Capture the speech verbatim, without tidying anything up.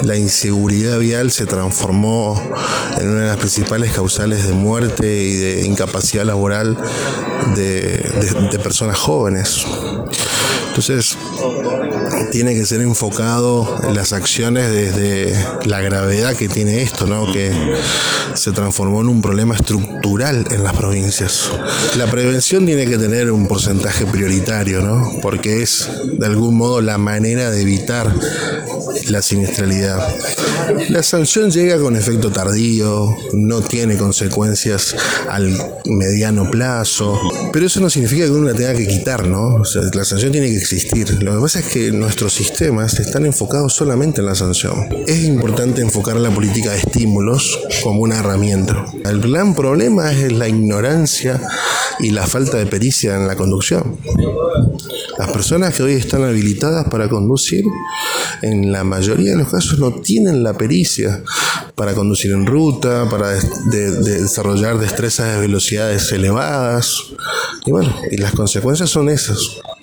la inseguridad vial se transformó en una de las principales causales de muerte y de incapacidad laboral de, de, de personas jóvenes. Entonces, tiene que ser enfocado en las acciones desde la gravedad que tiene esto, ¿no? Que se transformó en un problema estructural en las provincias. La prevención tiene que tener un porcentaje prioritario, ¿no? Porque es, de algún modo, la manera de evitar la siniestralidad. La sanción llega con efecto tardío, no tiene consecuencias al mediano plazo, pero eso no significa que uno la tenga que quitar, ¿no? O sea, la sanción tiene que existir. Lo que pasa es que nuestros sistemas están enfocados solamente en la sanción. Es importante enfocar la política de estímulos como una herramienta. El gran problema es la ignorancia y la falta de pericia en la conducción. Las personas que hoy están habilitadas para conducir, en la mayoría de los casos no tienen la pericia para conducir en ruta, para de, de, de desarrollar destrezas de velocidades elevadas. Y bueno, y las consecuencias son esas.